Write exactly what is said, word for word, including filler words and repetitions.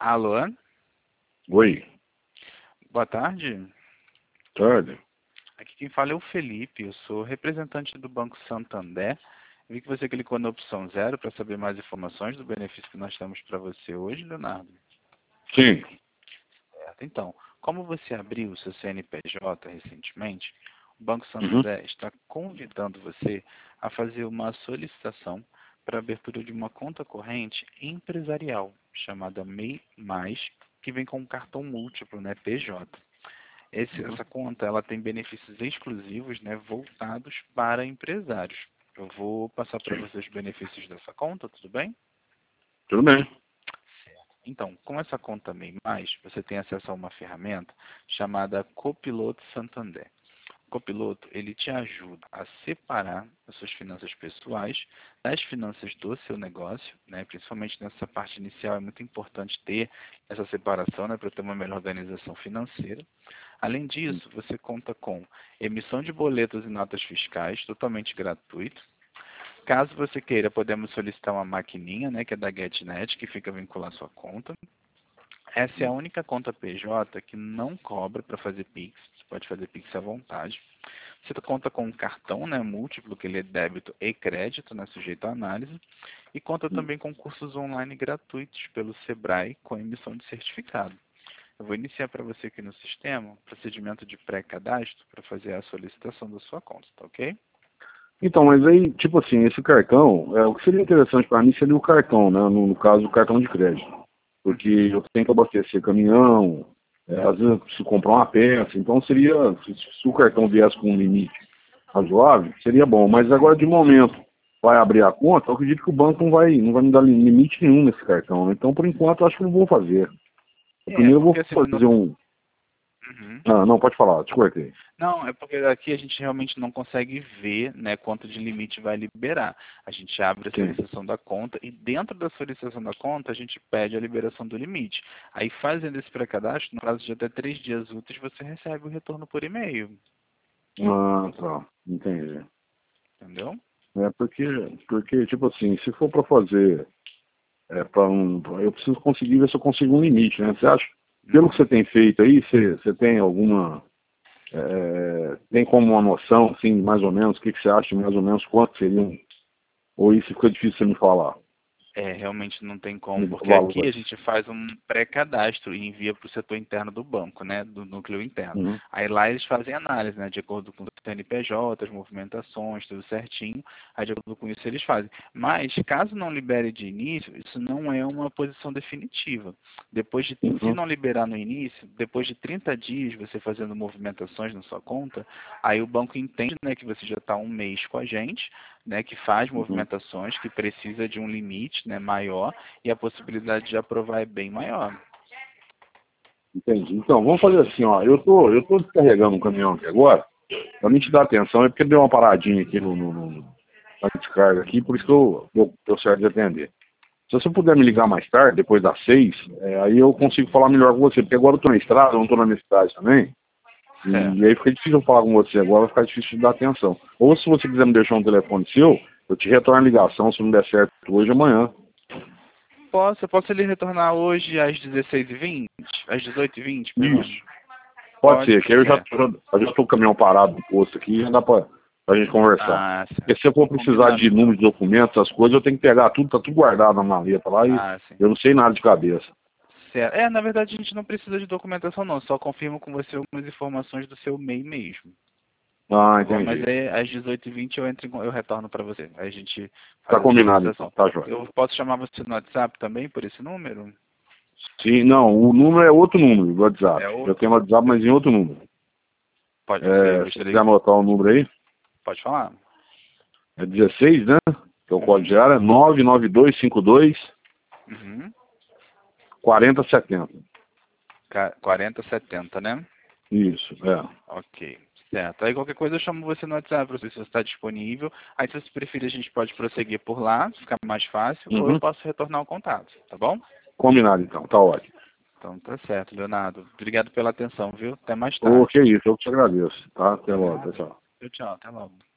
Alô? Oi, Boa tarde. tarde. Aqui quem fala é o Felipe, eu sou representante do Banco Santander. Vi que você clicou na opção zero para saber mais informações do benefício que nós temos para você hoje, Leonardo. Sim. Certo. Então, como você abriu o seu C N P J recentemente, o Banco Uhum. Santander está convidando você a fazer uma solicitação para a abertura de uma conta corrente empresarial, chamada M E I Mais, que vem com um cartão múltiplo, né, P J. Esse, Uhum. essa conta ela tem benefícios exclusivos, né, voltados para empresários. Eu vou passar para Sim. você os benefícios dessa conta, tudo bem? Tudo bem. Então, com essa conta M E I Mais, você tem acesso a uma ferramenta chamada Copiloto Santander. O Copiloto, ele te ajuda a separar as suas finanças pessoais das finanças do seu negócio, né? Principalmente nessa parte inicial é muito importante ter essa separação, né, para ter uma melhor organização financeira. Além disso, você conta com emissão de boletos e notas fiscais totalmente gratuito. Caso você queira, podemos solicitar uma maquininha, né, que é da GetNet, que fica vinculada à sua conta. Essa é a única conta P J que não cobra para fazer Pix. Você pode fazer Pix à vontade. Você conta com um cartão, né, múltiplo, que ele é débito e crédito, né, sujeito à análise. E conta também com cursos online gratuitos pelo Sebrae com emissão de certificado. Eu vou iniciar para você aqui no sistema um procedimento de pré-cadastro para fazer a solicitação da sua conta, tá ok? Então, mas aí, tipo assim, esse cartão, é, o que seria interessante para mim seria o cartão, né? No, no caso, o cartão de crédito. Porque eu tenho que abastecer caminhão, é, às vezes eu preciso comprar uma peça, então seria, se, se o cartão viesse com um limite razoável, seria bom. Mas agora, de momento, vai abrir a conta, eu acredito que o banco não vai, não vai me dar limite nenhum nesse cartão, né? Então, por enquanto, eu acho que eu não vou fazer. É, Primeiro eu porque vou assim, no... fazer um... Uhum. Ah, não, pode falar, te cortei. Não, é porque aqui a gente realmente não consegue ver, né, quanto de limite vai liberar. A gente abre a Sim. solicitação da conta e dentro da solicitação da conta a gente pede a liberação do limite. Aí fazendo esse pré-cadastro, no prazo de até três dias úteis, você recebe o retorno por e-mail, Ah, tá. Entendi. entendeu? É porque, porque, tipo assim, se for para fazer, é, para um, eu preciso conseguir ver se eu consigo um limite, né? Você acha, pelo que você Uhum. tem feito aí, você, você tem alguma, é, tem como uma noção, assim, mais ou menos, o que, que você acha, mais ou menos, quanto seria um, ou isso fica difícil você me falar, É, realmente não tem como, um porque aqui valor. a gente faz um pré-cadastro e envia para o setor interno do banco, né, do núcleo interno. Uhum. Aí lá eles fazem análise, né, de acordo com o C N P J, as movimentações, tudo certinho, aí de acordo com isso eles fazem. Mas, caso não libere de início, isso não é uma posição definitiva. Depois de, se Uhum. não liberar no início, depois de trinta dias você fazendo movimentações na sua conta, aí o banco entende, né, que você já está um mês com a gente, né, que faz Uhum. movimentações, que precisa de um limite, né, maior, e a possibilidade de aprovar é bem maior. Entendi. Então, vamos fazer assim, ó, eu tô, eu tô descarregando um caminhão aqui agora, para mim te dar atenção, é porque deu uma paradinha aqui no, no, no, na descarga aqui, por isso que eu, eu, eu certo de atender. Se você puder me ligar mais tarde, depois das seis, é, aí eu consigo falar melhor com você, porque agora eu estou na estrada, eu não estou na minha cidade também, Certo. e aí fica difícil eu falar com você agora, vai ficar difícil de dar atenção. Ou se você quiser me deixar um telefone seu, eu te retorno a ligação, se não der certo hoje, amanhã. Posso, eu posso lhe retornar hoje às dezesseis e vinte? Às dezoito e vinte, perdão? Isso, pode Pode? ser, que aí eu já Certo. tô, eu já estou com o caminhão parado no posto aqui, já dá para a gente conversar. Ah, Porque certo. se eu for precisar Combinado de então. número de documentos, essas coisas, eu tenho que pegar tudo, tá tudo guardado na maleta lá e Ah, sim. eu não sei nada de cabeça. Certo. É, na verdade a gente não precisa de documentação não, só confirmo com você algumas informações do seu M E I mesmo. Ah, Tá bom? Mas entendi. aí às dezoito e vinte eu entro, em con- eu retorno para você. Aí a gente Tá faz a combinado então, solicitação. tá, joia. Eu posso chamar você no WhatsApp também por esse número? Sim, não, o número é outro número do É WhatsApp. Eu outro? tenho o WhatsApp, mas em outro número. Pode, você É, se quiser gostaria? anotar o número aí, Pode falar. é dezesseis, né? Que é o código de Uhum. área, nove nove dois cinco dois Uhum. quatro zero sete zero. Ca- quarenta setenta, né? Isso, é. Ok. Certo. Aí qualquer coisa eu chamo você no WhatsApp para ver se você está disponível. Aí se você preferir a gente pode prosseguir por lá, ficar mais fácil, ou eu Uhum. posso retornar o contato, tá bom? Combinado então, tá ótimo. Então tá certo, Leonardo. Obrigado pela atenção, viu? Até mais Ô, tarde. que isso, eu que te agradeço, tá? Até De logo, nada. tchau. Tchau, tchau. Até logo.